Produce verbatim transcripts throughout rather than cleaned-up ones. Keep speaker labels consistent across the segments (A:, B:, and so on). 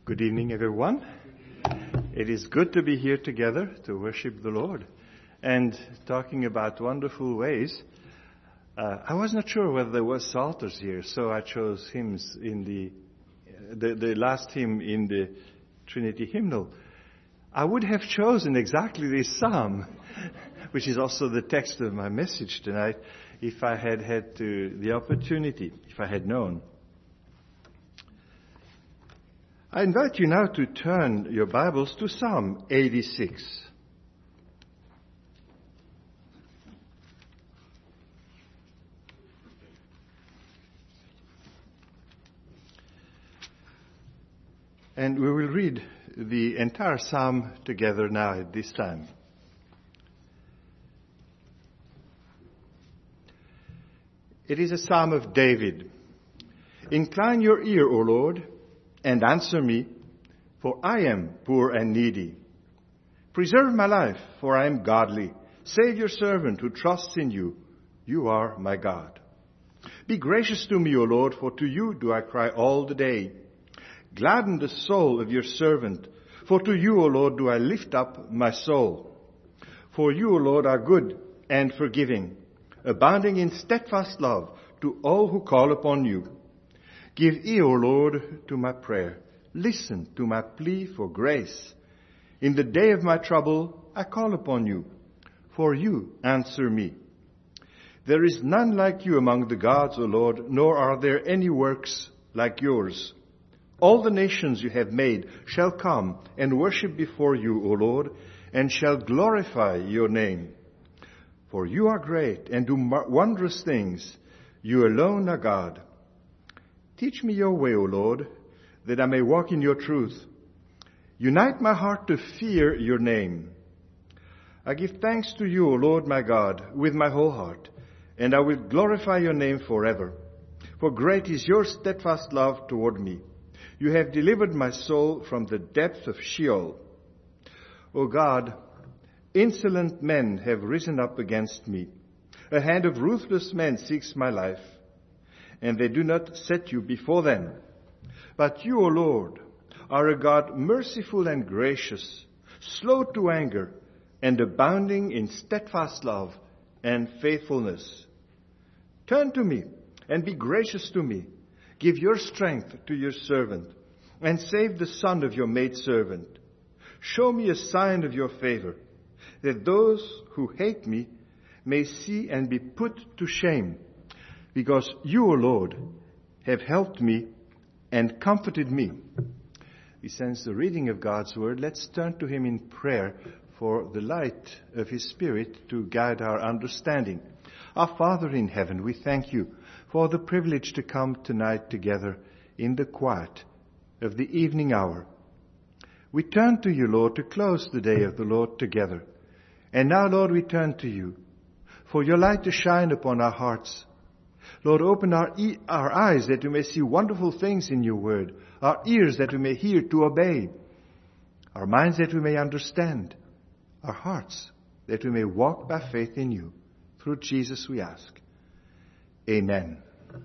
A: Good evening, everyone. It is good to be here together to worship the Lord and talking about wonderful ways. Uh, I was not sure whether there was psalters here, so I chose hymns in the, the the last hymn in the Trinity hymnal. I would have chosen exactly this psalm, which is also the text of my message tonight, if I had had to, the opportunity, if I had known. I invite you now to turn your Bibles to Psalm eighty-six. And we will read the entire psalm together now at this time. It is a psalm of David. Incline your ear, O Lord, and answer me, for I am poor and needy. Preserve my life, for I am godly. Save your servant who trusts in you. You are my God. Be gracious to me, O Lord, for to you do I cry all the day. Gladden the soul of your servant, for to you, O Lord, do I lift up my soul. For you, O Lord, are good and forgiving, abounding in steadfast love to all who call upon you. Give ear, O Lord, to my prayer. Listen to my plea for grace. In the day of my trouble, I call upon you, for you answer me. There is none like you among the gods, O Lord, nor are there any works like yours. All the nations you have made shall come and worship before you, O Lord, and shall glorify your name. For you are great and do wondrous things. You alone are God. Teach me your way, O Lord, that I may walk in your truth. Unite my heart to fear your name. I give thanks to you, O Lord my God, with my whole heart, and I will glorify your name forever. For great is your steadfast love toward me. You have delivered my soul from the depths of Sheol. O God, insolent men have risen up against me. A hand of ruthless men seeks my life, and they do not set you before them. But you, O Lord, are a God merciful and gracious, slow to anger, and abounding in steadfast love and faithfulness. Turn to me and be gracious to me. Give your strength to your servant, and save the son of your maidservant. Show me a sign of your favor, that those who hate me may see and be put to shame. Because you, O Lord, have helped me and comforted me. We sense the reading of God's word. Let's turn to him in prayer for the light of his Spirit to guide our understanding. Our Father in heaven, we thank you for the privilege to come tonight together in the quiet of the evening hour. We turn to you, Lord, to close the day of the Lord together. And now, Lord, we turn to you for your light to shine upon our hearts. Lord, open our, e- our eyes that we may see wonderful things in your word, our ears that we may hear to obey, our minds that we may understand, our hearts that we may walk by faith in you. Through Jesus we ask. Amen.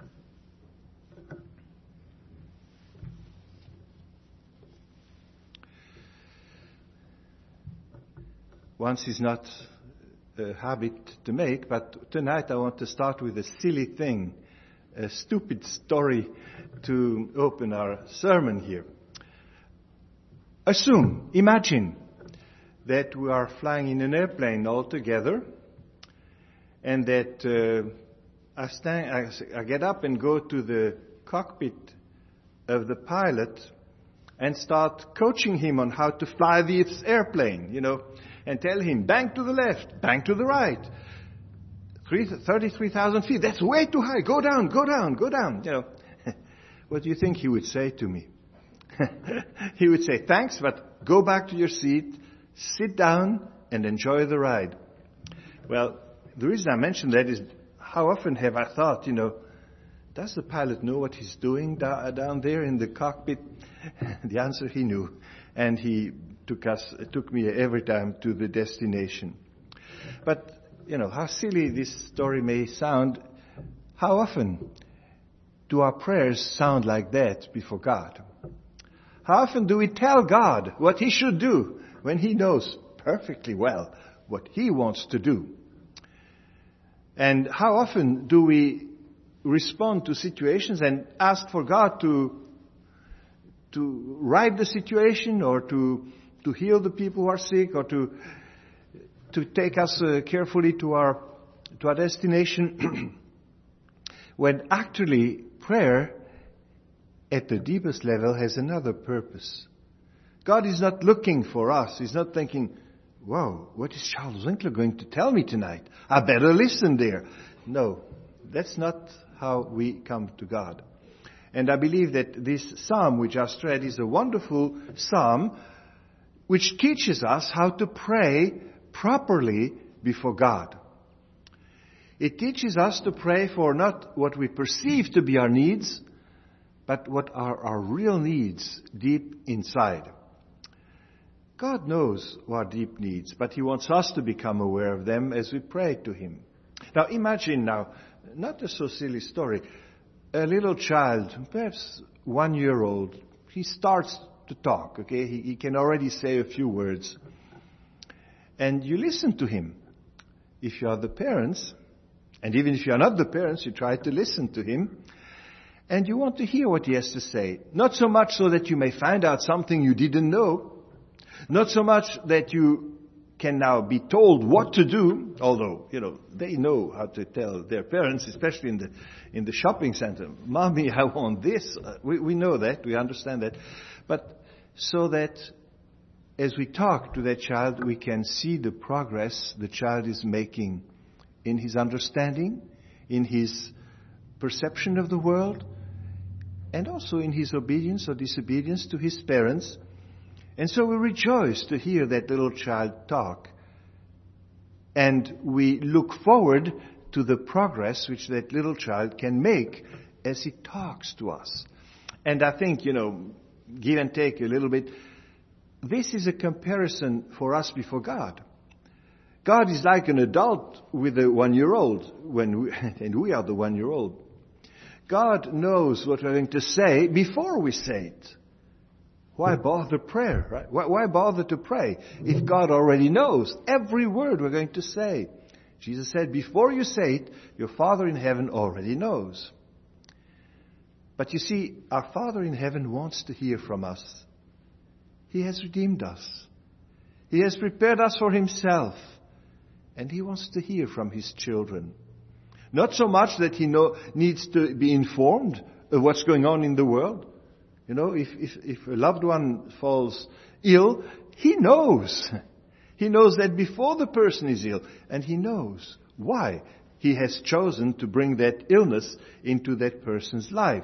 A: Once is not a habit to make, but tonight I want to start with a silly thing, a stupid story to open our sermon here. Assume, imagine that we are flying in an airplane all together, and that uh, I, stand, I, I get up and go to the cockpit of the pilot and start coaching him on how to fly this airplane, you know, and tell him, bang to the left, bang to the right, thirty-three thousand feet, that's way too high, go down, go down, go down, you know. What do you think he would say to me? He would say, thanks, but go back to your seat, sit down, and enjoy the ride. Well, the reason I mention that is, how often have I thought, you know, does the pilot know what he's doing down there in the cockpit? The answer, he knew. And he took us, took me every time to the destination. But, you know, how silly this story may sound, how often do our prayers sound like that before God? How often do we tell God what He should do when He knows perfectly well what He wants to do? And how often do we respond to situations and ask for God to to right the situation, or to to heal the people who are sick, or to to take us uh, carefully to our to our destination, when actually prayer at the deepest level has another purpose. God is not looking for us. He's not thinking, "Whoa, what is Charles Winkler going to tell me tonight? I better listen there." No, that's not how we come to God. And I believe that this psalm we just read is a wonderful psalm which teaches us how to pray properly before God. It teaches us to pray for not what we perceive to be our needs, but what are our real needs deep inside. God knows our deep needs, but He wants us to become aware of them as we pray to Him. Now imagine now, not a so silly story, a little child, perhaps one year old, he starts to talk, okay? He, he can already say a few words. And you listen to him. If you are the parents, and even if you are not the parents, you try to listen to him. And you want to hear what he has to say. Not so much so that you may find out something you didn't know. Not so much that you can now be told what to do, although, you know, they know how to tell their parents, especially in the in the shopping center. "Mommy, I want this." Uh, we, we know that, we understand that. But so that as we talk to that child, we can see the progress the child is making in his understanding, in his perception of the world, and also in his obedience or disobedience to his parents. And so we rejoice to hear that little child talk. And we look forward to the progress which that little child can make as he talks to us. And I think, you know, give and take a little bit, this is a comparison for us before God. God is like an adult with a one-year-old, when we, and we are the one-year-old. God knows what we're going to say before we say it. Why bother prayer, right? Why, why bother to pray if God already knows every word we're going to say? Jesus said, before you say it, your Father in heaven already knows. But you see, our Father in heaven wants to hear from us. He has redeemed us. He has prepared us for Himself. And He wants to hear from His children. Not so much that He know, needs to be informed of what's going on in the world. You know, if, if, if a loved one falls ill, He knows. He knows that before the person is ill. And He knows why He has chosen to bring that illness into that person's life.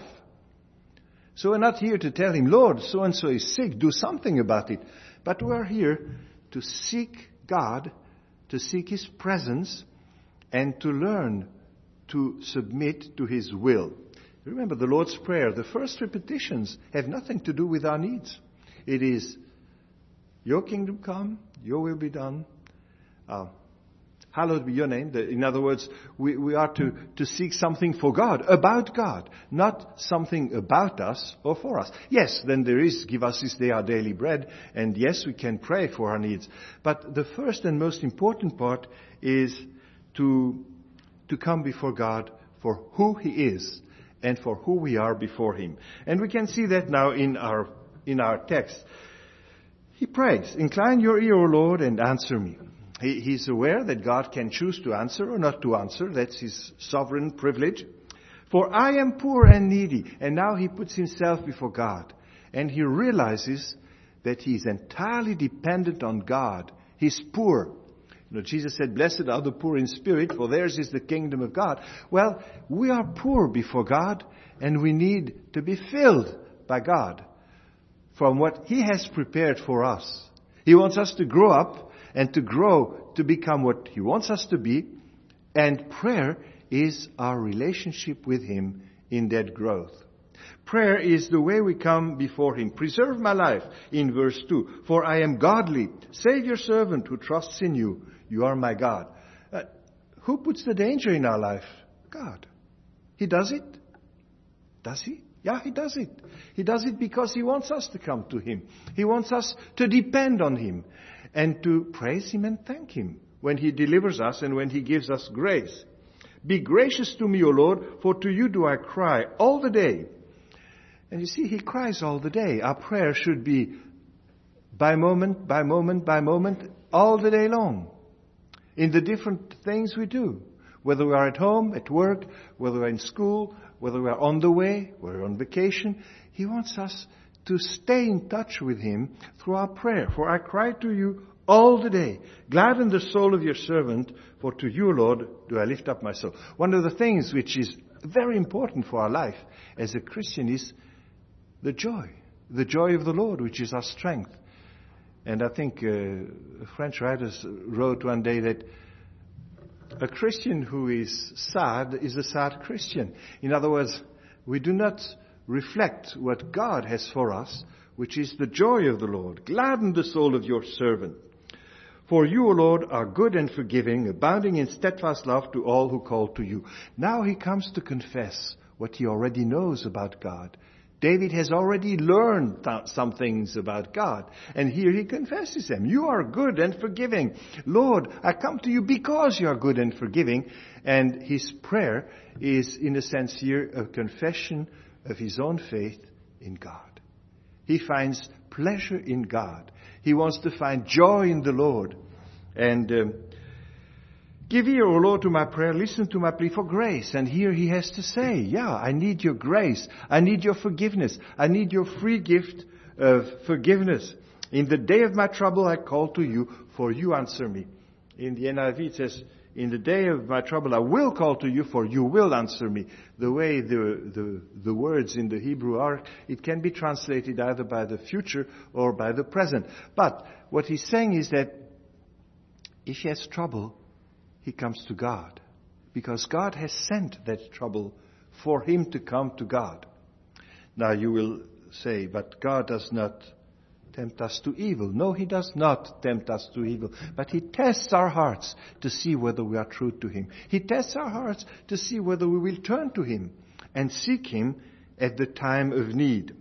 A: So we're not here to tell Him, "Lord, so-and-so is sick, do something about it." But we're here to seek God, to seek His presence, and to learn to submit to His will. Remember the Lord's Prayer, the first repetitions have nothing to do with our needs. It is, "Your kingdom come, your will be done. Uh, hallowed be your name." The, in other words, we, we are to, to seek something for God, about God, not something about us or for us. Yes, then there is, "Give us this day our daily bread," and yes, we can pray for our needs. But the first and most important part is to, to come before God for who He is, and for who we are before Him. And we can see that now in our in our text. He prays, "Incline your ear, O Lord, and answer me." He, he's aware that God can choose to answer or not to answer. That's His sovereign privilege. "For I am poor and needy." And now he puts himself before God. And he realizes that he's entirely dependent on God. He's poor. You know, Jesus said, "Blessed are the poor in spirit, for theirs is the kingdom of God." Well, we are poor before God, and we need to be filled by God from what He has prepared for us. He wants us to grow up and to grow to become what He wants us to be, and prayer is our relationship with Him in that growth. Prayer is the way we come before Him. "Preserve my life," in verse two. "For I am godly. Save your servant who trusts in you. You are my God." Uh, who puts the danger in our life? God. He does it? Does He? Yeah, He does it. He does it because He wants us to come to Him. He wants us to depend on Him and to praise Him and thank Him when He delivers us and when He gives us grace. Be gracious to me, O Lord, for to you do I cry all the day. And you see, He cries all the day. Our prayer should be by moment, by moment, by moment, all the day long. In the different things we do. Whether we are at home, at work, whether we are in school, whether we are on the way, whether we are on vacation. He wants us to stay in touch with Him through our prayer. For I cry to you all the day. Gladden the soul of your servant, for to you, Lord, do I lift up my soul. One of the things which is very important for our life as a Christian is the joy. The joy of the Lord, which is our strength. And I think uh, French writers wrote one day that a Christian who is sad is a sad Christian. In other words, we do not reflect what God has for us, which is the joy of the Lord. Gladden the soul of your servant. For you, O Lord, are good and forgiving, abounding in steadfast love to all who call to you. Now he comes to confess what he already knows about God. David has already learned th- some things about God. And here he confesses them. You are good and forgiving. Lord, I come to you because you are good and forgiving. And his prayer is, in a sense here, a confession of his own faith in God. He finds pleasure in God. He wants to find joy in the Lord. And um, give ear, O Lord, to my prayer. Listen to my plea for grace. And here he has to say, yeah, I need your grace. I need your forgiveness. I need your free gift of forgiveness. In the day of my trouble, I call to you, for you answer me. In the N I V it says, in the day of my trouble, I will call to you, for you will answer me. The way the, the, the words in the Hebrew are, it can be translated either by the future or by the present. But what he's saying is that if he has trouble, he comes to God, because God has sent that trouble for him to come to God. Now you will say, but God does not tempt us to evil. No, he does not tempt us to evil, but he tests our hearts to see whether we are true to him. He tests our hearts to see whether we will turn to him and seek him at the time of need.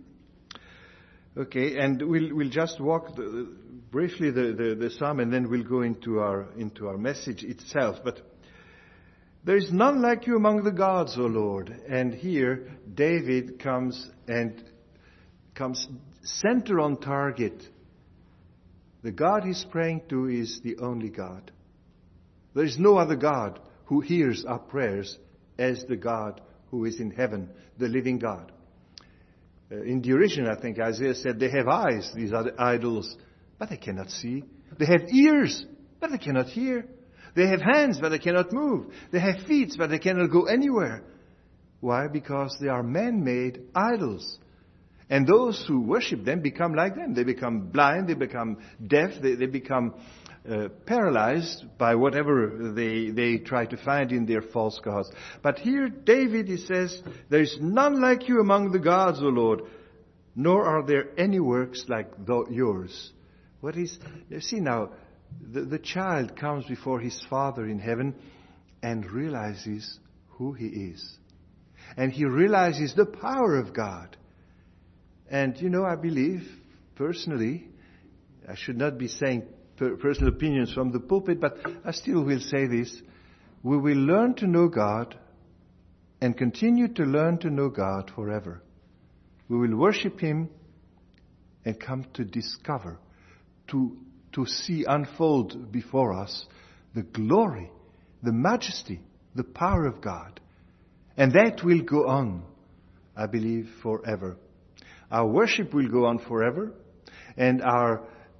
A: Okay, and we'll, we'll just walk the, briefly the, the, the psalm, and then we'll go into our, into our message itself. But there is none like you among the gods, O Lord. And here David comes and comes center on target. The God he's praying to is the only God. There is no other God who hears our prayers as the God who is in heaven, the living God. Uh, in the original, I think Isaiah said, they have eyes, these are the idols, but they cannot see. They have ears, but they cannot hear. They have hands, but they cannot move. They have feet, but they cannot go anywhere. Why? Because they are man-made idols. And those who worship them become like them. They become blind, they become deaf, they, they become uh, paralyzed by whatever they, they try to find in their false gods. But here David, he says, there is none like you among the gods, O Lord, nor are there any works like th- yours. What is, you see now, the, the child comes before his father in heaven and realizes who he is. And he realizes the power of God. And, you know, I believe, personally, I should not be saying per- personal opinions from the pulpit, but I still will say this. We will learn to know God and continue to learn to know God forever. We will worship him and come to discover, to, to see unfold before us the glory, the majesty, the power of God. And that will go on, I believe, forever. Our worship will go on forever, and our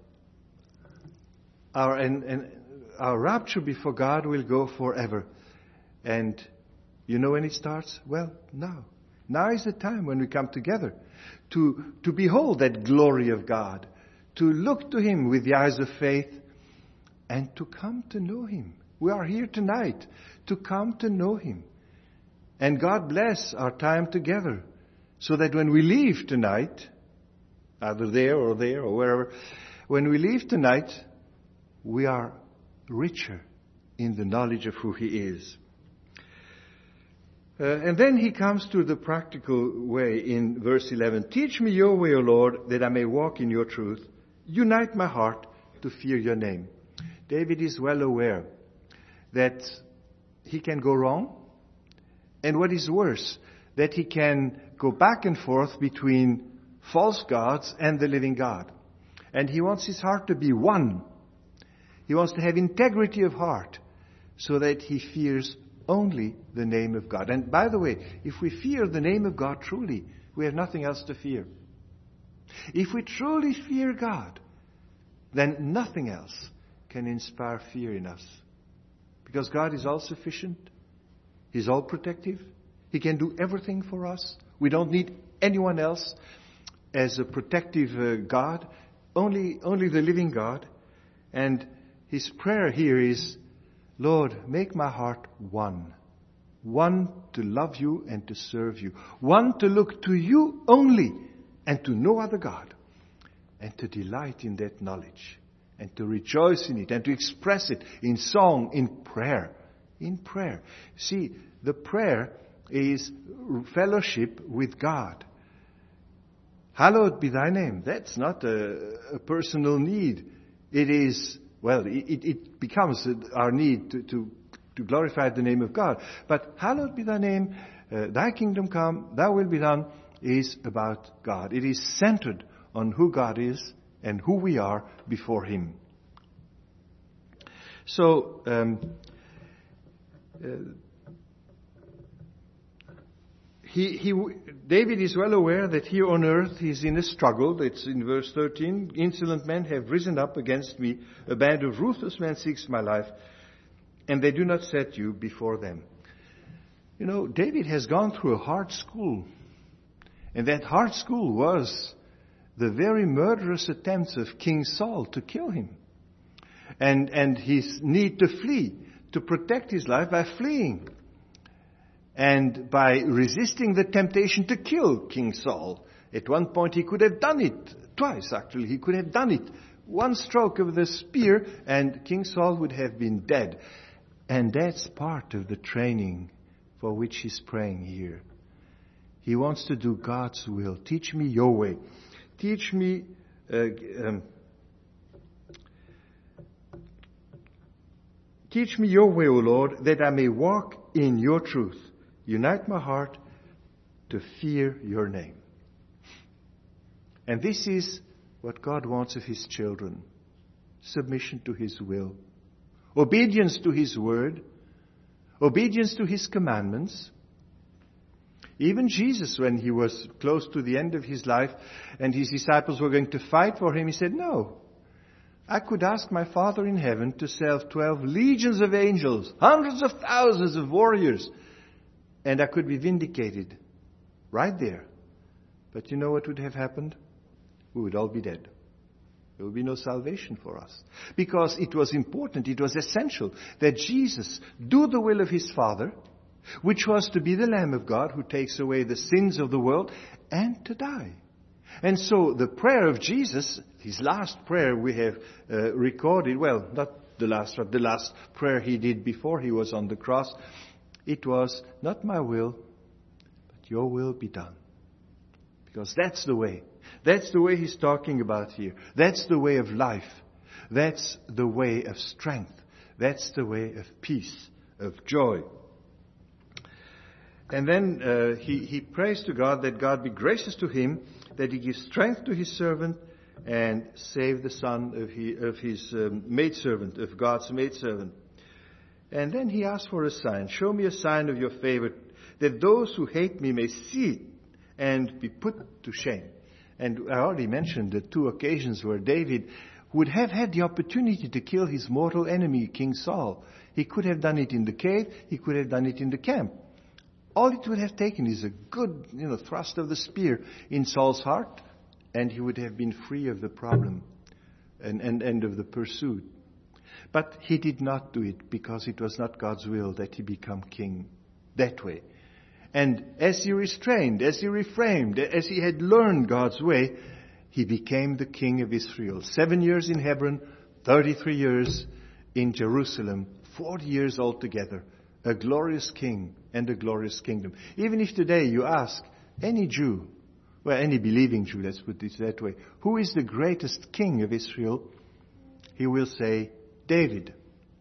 A: our and, and our rapture before God will go forever. And you know when it starts? Well, now. Now is the time when we come together to to behold that glory of God, to look to him with the eyes of faith, and to come to know him. We are here tonight to come to know him. And God bless our time together, so that when we leave tonight, either there or there or wherever, when we leave tonight, we are richer in the knowledge of who he is. Uh, and then he comes to the practical way in verse eleven. Teach me your way, O Lord, that I may walk in your truth. Unite my heart to fear your name. David is well aware that he can go wrong. And what is worse, that he can go back and forth between false gods and the living God. And he wants his heart to be one. He wants to have integrity of heart so that he fears only the name of God. And by the way, if we fear the name of God truly, we have nothing else to fear. If we truly fear God, then nothing else can inspire fear in us. Because God is all sufficient. He's all protective. He can do everything for us. We don't need anyone else as a protective uh, God. Only, only the living God. And his prayer here is, Lord, make my heart one. One to love you and to serve you. One to look to you only and to no other God. And to delight in that knowledge. And to rejoice in it. And to express it in song, in prayer. In prayer. See, the prayer is fellowship with God. Hallowed be thy name. That's not a, a personal need. It is, well, it, it becomes our need to, to, to glorify the name of God. But hallowed be thy name, uh, thy kingdom come, thy will be done, is about God. It is centered on who God is and who we are before him. So, um, uh, He, he, David is well aware that here on earth he is in a struggle. It's in verse thirteen. Insolent men have risen up against me. A band of ruthless men seeks my life. And they do not set you before them. You know, David has gone through a hard school. And that hard school was the very murderous attempts of King Saul to kill him. And, and his need to flee, to protect his life by fleeing. And by resisting the temptation to kill King Saul. At one point he could have done it. Twice actually. He could have done it. One stroke of the spear and King Saul would have been dead. And that's part of the training for which he's praying here. He wants to do God's will. Teach me your way. Teach me... Uh, um, Teach me your way, O Lord, that I may walk in your truth. Unite my heart to fear your name. And this is what God wants of his children. Submission to his will. Obedience to his word. Obedience to his commandments. Even Jesus, when he was close to the end of his life and his disciples were going to fight for him, he said, no. I could ask my Father in heaven to send twelve legions of angels, hundreds of thousands of warriors, and I could be vindicated right there. But you know what would have happened? We would all be dead. There would be no salvation for us. Because it was important, it was essential that Jesus do the will of his Father, which was to be the Lamb of God who takes away the sins of the world, and to die. And so the prayer of Jesus, his last prayer we have uh, recorded, well, not the last, but the last prayer he did before he was on the cross, it was, not my will, but your will be done. Because that's the way. That's the way he's talking about here. That's the way of life. That's the way of strength. That's the way of peace, of joy. And then uh, he, he prays to God that God be gracious to him, that he gives strength to his servant and save the son of, he, of his um, maidservant, of God's maidservant. And then he asks for a sign. Show me a sign of your favor, that those who hate me may see it and be put to shame. And I already mentioned the two occasions where David would have had the opportunity to kill his mortal enemy, King Saul. He could have done it in the cave. He could have done it in the camp. All it would have taken is a good, you know, thrust of the spear in Saul's heart, and he would have been free of the problem and, and, and of the pursuit. But he did not do it because it was not God's will that he become king that way. And as he restrained, as he refrained, as he had learned God's way, he became the king of Israel. Seven years in Hebron, thirty-three years in Jerusalem, forty years altogether a glorious king and a glorious kingdom. Even if today you ask any Jew, well, any believing Jew, let's put it that way, who is the greatest king of Israel, he will say, David.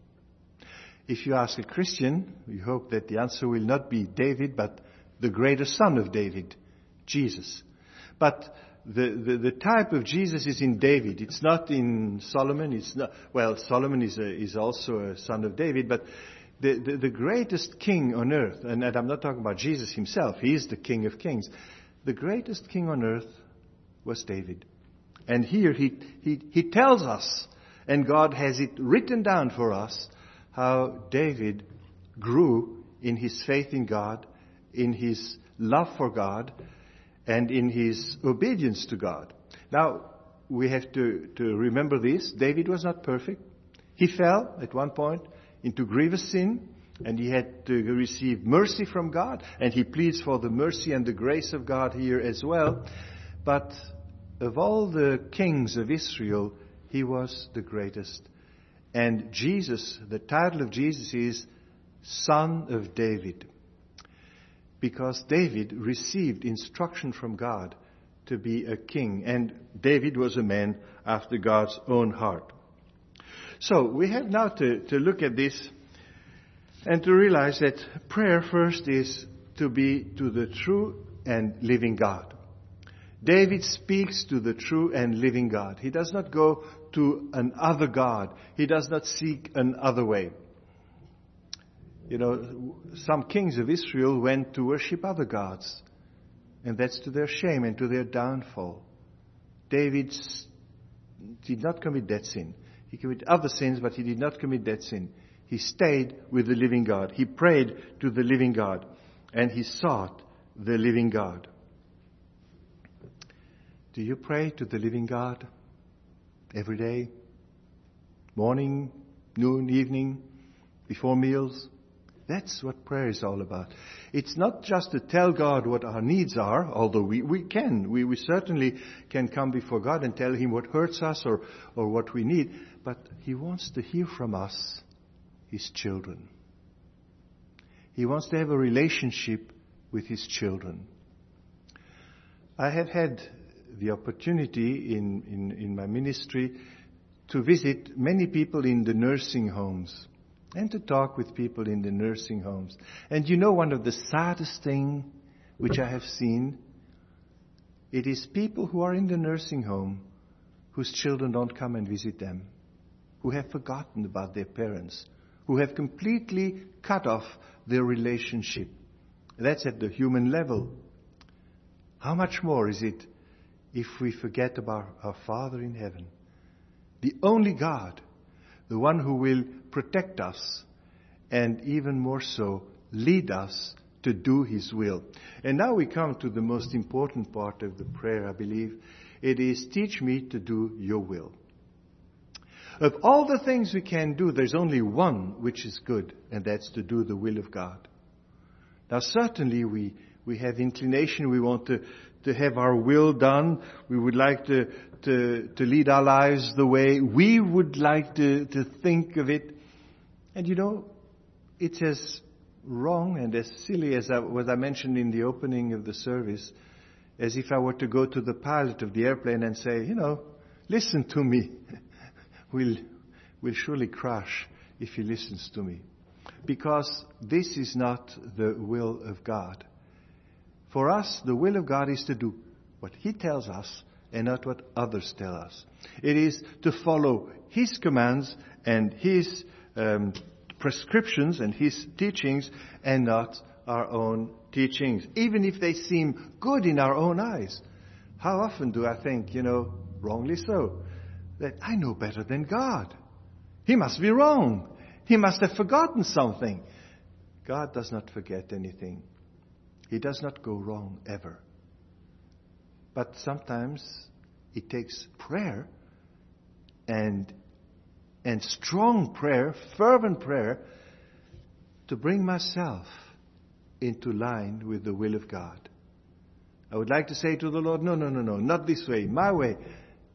A: If you ask a Christian, we hope that the answer will not be David, but the greater son of David, Jesus. But the, the, the type of Jesus is in David. It's not in Solomon. It's not, well, Solomon is, a, is also a son of David, but the, the, the greatest king on earth, and I'm not talking about Jesus himself, he is the King of Kings. The greatest king on earth was David. And here he, he, he tells us, and God has it written down for us, how David grew in his faith in God, in his love for God, and in his obedience to God. Now, we have to, to remember this. David was not perfect. He fell at one point into grievous sin, and he had to receive mercy from God, and he pleads for the mercy and the grace of God here as well. But of all the kings of Israel, he was the greatest. And Jesus, the title of Jesus is Son of David, because David received instruction from God to be a king, and David was a man after God's own heart. So we have now to, to look at this and to realize that prayer first is to be to the true and living God. David speaks to the true and living God. He does not go to another God. He does not seek another way. You know, some kings of Israel went to worship other gods, and that's to their shame and to their downfall. David did not commit that sin. He committed other sins, but he did not commit that sin. He stayed with the living God. He prayed to the living God, and he sought the living God. Do you pray to the living God every day? Morning, noon, evening, before meals? That's what prayer is all about. It's not just to tell God what our needs are, although we, we can. We, we certainly can come before God and tell Him what hurts us or, or what we need. But He wants to hear from us, His children. He wants to have a relationship with His children. I have had the opportunity in, in, in my ministry to visit many people in the nursing homes and to talk with people in the nursing homes. And you know, one of the saddest things which I have seen, it is people who are in the nursing home whose children don't come and visit them, who have forgotten about their parents, who have completely cut off their relationship. That's at the human level. How much more is it if we forget about our Father in heaven, the only God, the one who will protect us and even more so lead us to do His will. And now we come to the most important part of the prayer, I believe. It is, teach me to do your will. Of all the things we can do, there's only one which is good, and that's to do the will of God. Now certainly we, we have inclination, we want to, to have our will done. We would like to, to, to lead our lives the way we would like to, to think of it. And you know, it's as wrong and as silly as I, what I mentioned in the opening of the service, as if I were to go to the pilot of the airplane and say, you know, listen to me. we'll, we'll surely crash if he listens to me. Because this is not the will of God. For us, the will of God is to do what He tells us and not what others tell us. It is to follow His commands and His um, prescriptions and His teachings and not our own teachings, even if they seem good in our own eyes. How often do I think, you know, wrongly so, that I know better than God. He must be wrong. He must have forgotten something. God does not forget anything. He does not go wrong ever. But sometimes it takes prayer and and strong prayer, fervent prayer, to bring myself into line with the will of God. I would like to say to the Lord, no, no, no, no, not this way, my way.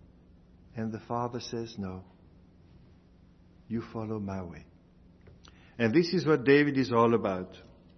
A: And the Father says, no, you follow my way. And this is what David is all about.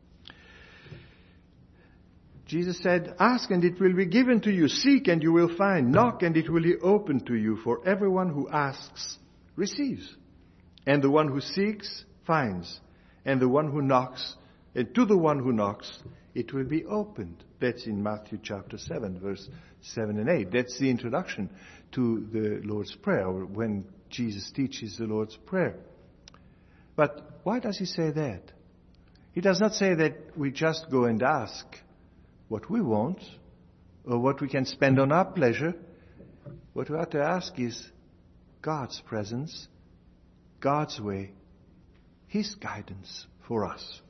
A: Jesus said, "Ask and it will be given to you. Seek and you will find. Knock and it will be opened to you. For everyone who asks receives. And the one who seeks finds. And the one who knocks, and to the one who knocks, it will be opened." That's in Matthew chapter seven, verse seven and eight. That's the introduction to the Lord's Prayer, or when Jesus teaches the Lord's Prayer. But why does he say that? He does not say that we just go and ask what we want or what we can spend on our pleasure. What we have to ask is God's presence, God's way, His guidance for us.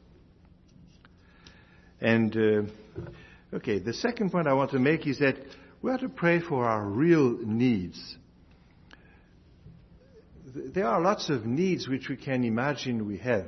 A: And, uh, okay, the second point I want to make is that we have to pray for our real needs. There are lots of needs which we can imagine we have,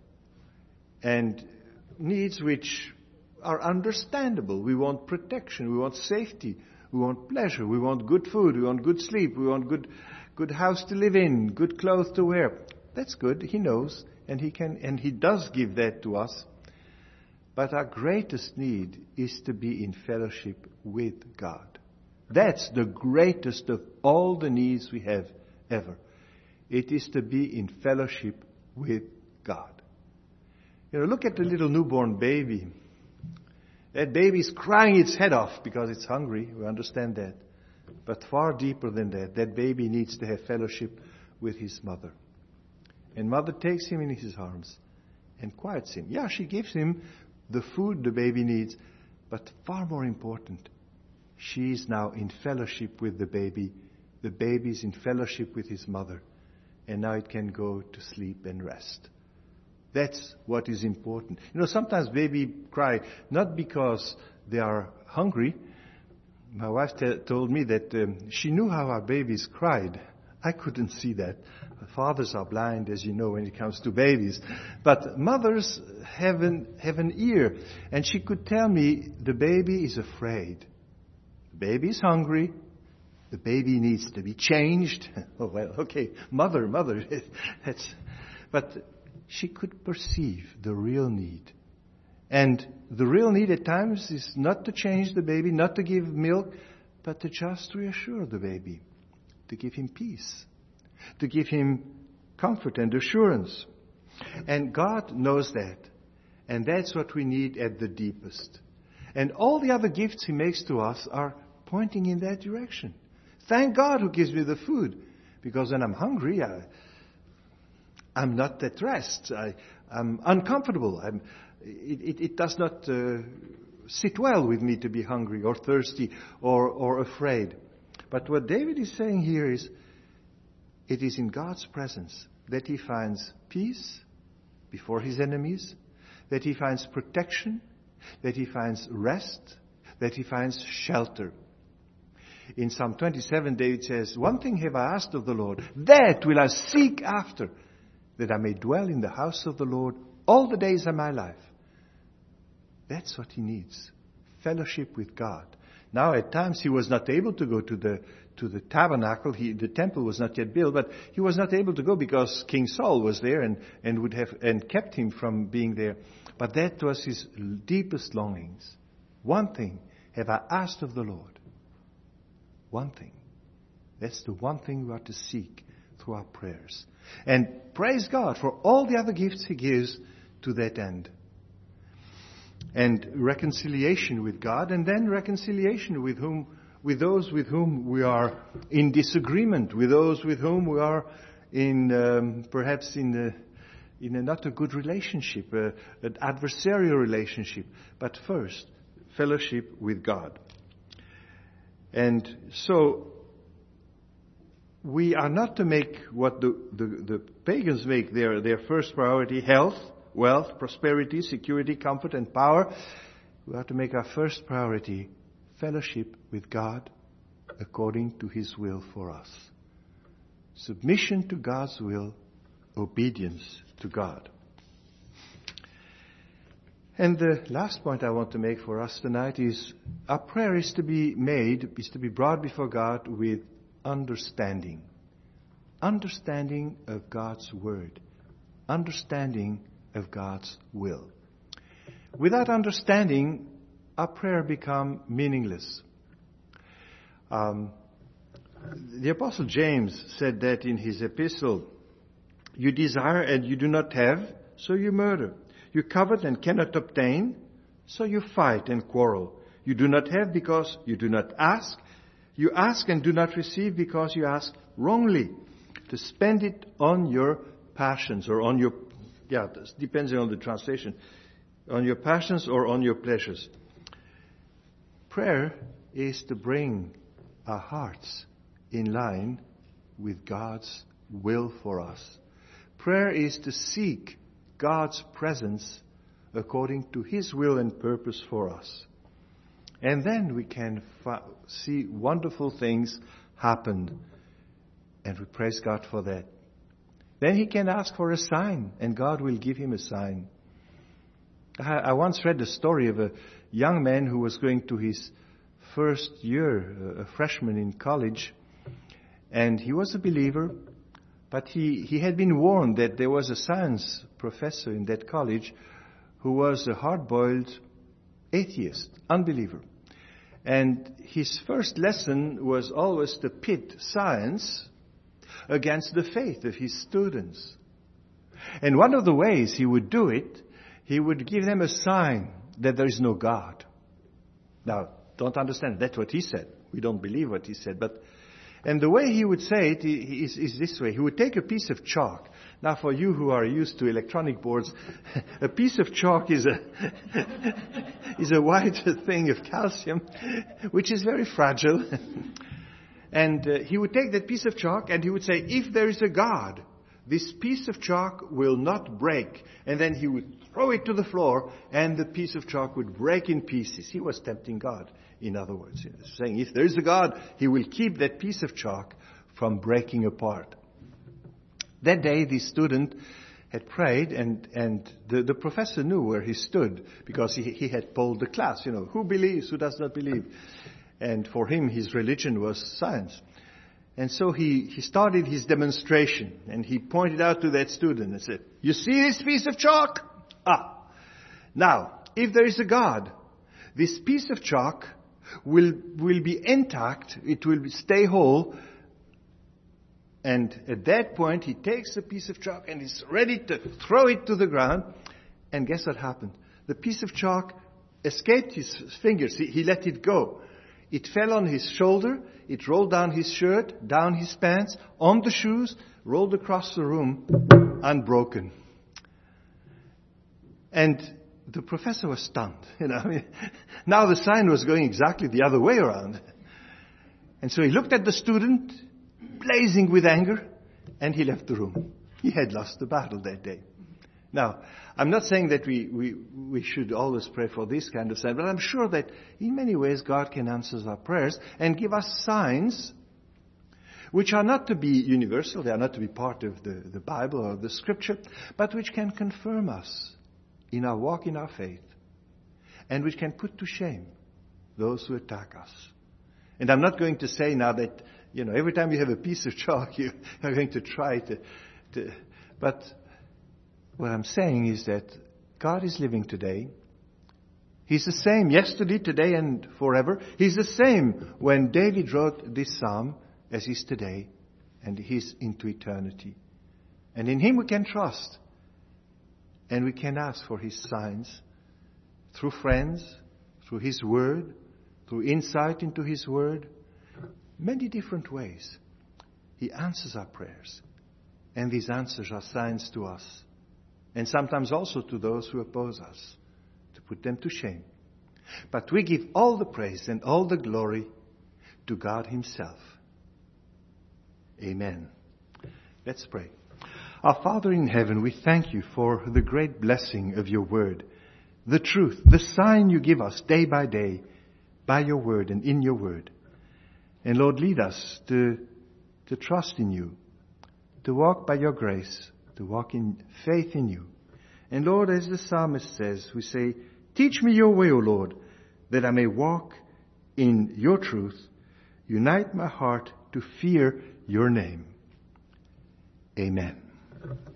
A: and needs which are understandable. We want protection, we want safety, we want pleasure, we want good food, we want good sleep, we want good good house to live in, good clothes to wear. That's good. He knows, and he can, and he does give that to us. But our greatest need is to be in fellowship with God. That's the greatest of all the needs we have ever. It is to be in fellowship with God. You know, look at the little newborn baby. That baby is crying its head off because it's hungry. We understand that. But far deeper than that, that baby needs to have fellowship with his mother. And mother takes him in his arms and quiets him. Yeah, she gives him the food the baby needs, but far more important, she is now in fellowship with the baby. The baby is in fellowship with his mother. And now it can go to sleep and rest. That's what is important. You know, sometimes babies cry not because they are hungry. My wife t- told me that um, she knew how our babies cried. I couldn't see that. Fathers are blind, as you know, when it comes to babies. But mothers have an, have an ear. And she could tell me the baby is afraid. The baby is hungry. The baby needs to be changed. Oh, well, okay, mother, mother. That's, but she could perceive the real need. And the real need at times is not to change the baby, not to give milk, but to just reassure the baby, to give him peace, to give him comfort and assurance. And God knows that. And that's what we need at the deepest. And all the other gifts He makes to us are pointing in that direction. Thank God who gives me the food, because when I'm hungry, I, I'm not at rest. I, I'm uncomfortable. I'm, it, it, it does not uh, sit well with me to be hungry or thirsty or, or afraid. But what David is saying here is, it is in God's presence that he finds peace before his enemies, that he finds protection, that he finds rest, that he finds shelter. In Psalm twenty-seven, David says, "One thing have I asked of the Lord, that will I seek after, that I may dwell in the house of the Lord all the days of my life." That's what he needs, fellowship with God. Now, at times he was not able to go to the to the tabernacle. He, the temple was not yet built, but he was not able to go because King Saul was there and, and would have and kept him from being there. But that was his deepest longings. One thing have I asked of the Lord. One thing. That's the one thing we are to seek through our prayers. And praise God for all the other gifts He gives to that end. And reconciliation with God, and then reconciliation with whom, with those with whom we are in disagreement, with those with whom we are in um, perhaps in a, in a not a good relationship, uh, an adversarial relationship. But first, fellowship with God. And so, we are not to make what the, the, the pagans make their, their first priority, health, wealth, prosperity, security, comfort, and power. We are to make our first priority fellowship with God according to His will for us. Submission to God's will, obedience to God. And the last point I want to make for us tonight is our prayer is to be made, is to be brought before God with understanding. Understanding of God's Word. Understanding of God's will. Without understanding, our prayer becomes meaningless. Um, the Apostle James said that in his epistle, "You desire and you do not have, so you murder. You covet and cannot obtain, so you fight and quarrel. You do not have because you do not ask. You ask and do not receive because you ask wrongly, to spend it on your passions," or on your, yeah, depending on the translation, on your passions or on your pleasures. Prayer is to bring our hearts in line with God's will for us. Prayer is to seek God's presence according to His will and purpose for us. And then we can fa- see wonderful things happen. And we praise God for that. Then he can ask for a sign, and God will give him a sign. I, I once read the story of a young man who was going to his first year, a freshman in college. And he was a believer, but he, he had been warned that there was a science professor in that college who was a hard-boiled atheist, unbeliever. And his first lesson was always to pit science against the faith of his students. And one of the ways he would do it, he would give them a sign that there is no God. Now, don't understand, that's what he said. We don't believe what he said. But, and the way he would say it is, is this way. He would take a piece of chalk. Now, for you who are used to electronic boards, a piece of chalk is a is a white thing of calcium, which is very fragile. And uh, he would take that piece of chalk and he would say, if there is a God, this piece of chalk will not break. And then he would throw it to the floor and the piece of chalk would break in pieces. He was tempting God, in other words. He was saying, if there is a God, he will keep that piece of chalk from breaking apart. That day, the student had prayed, and, and the, the professor knew where he stood because he, he had polled the class. You know, who believes, who does not believe? And for him, his religion was science. And so he, he started his demonstration, and he pointed out to that student and said, you see this piece of chalk? Ah, now, if there is a God, this piece of chalk will, will be intact, it will stay whole. And at that point, he takes a piece of chalk and is ready to throw it to the ground. And guess what happened? The piece of chalk escaped his fingers. He, he let it go. It fell on his shoulder. It rolled down his shirt, down his pants, on the shoes, rolled across the room, unbroken. And the professor was stunned. You know, I mean, now the sign was going exactly the other way around. And so he looked at the student, blazing with anger, and he left the room. He had lost the battle that day. Now, I'm not saying that we, we, we should always pray for this kind of sign, but I'm sure that in many ways God can answer our prayers and give us signs which are not to be universal, they are not to be part of the, the Bible or the Scripture, but which can confirm us in our walk in our faith and which can put to shame those who attack us. And I'm not going to say now that, you know, every time you have a piece of chalk, you are going to try to, to but what I'm saying is that God is living today. He's the same yesterday, today, and forever. He's the same when David wrote this psalm as he's today, and he's into eternity. And in him we can trust. And we can ask for his signs through friends, through his word, through insight into his word. Many different ways. He answers our prayers. And these answers are signs to us. And sometimes also to those who oppose us, to put them to shame. But we give all the praise and all the glory to God himself. Amen. Let's pray. Our Father in heaven, we thank you for the great blessing of your word, the truth, the sign you give us day by day by your word and in your word. And Lord, lead us to, to trust in you, to walk by your grace, to walk in faith in you. And Lord, as the psalmist says, we say, teach me your way, O Lord, that I may walk in your truth. Unite my heart to fear your name. Amen.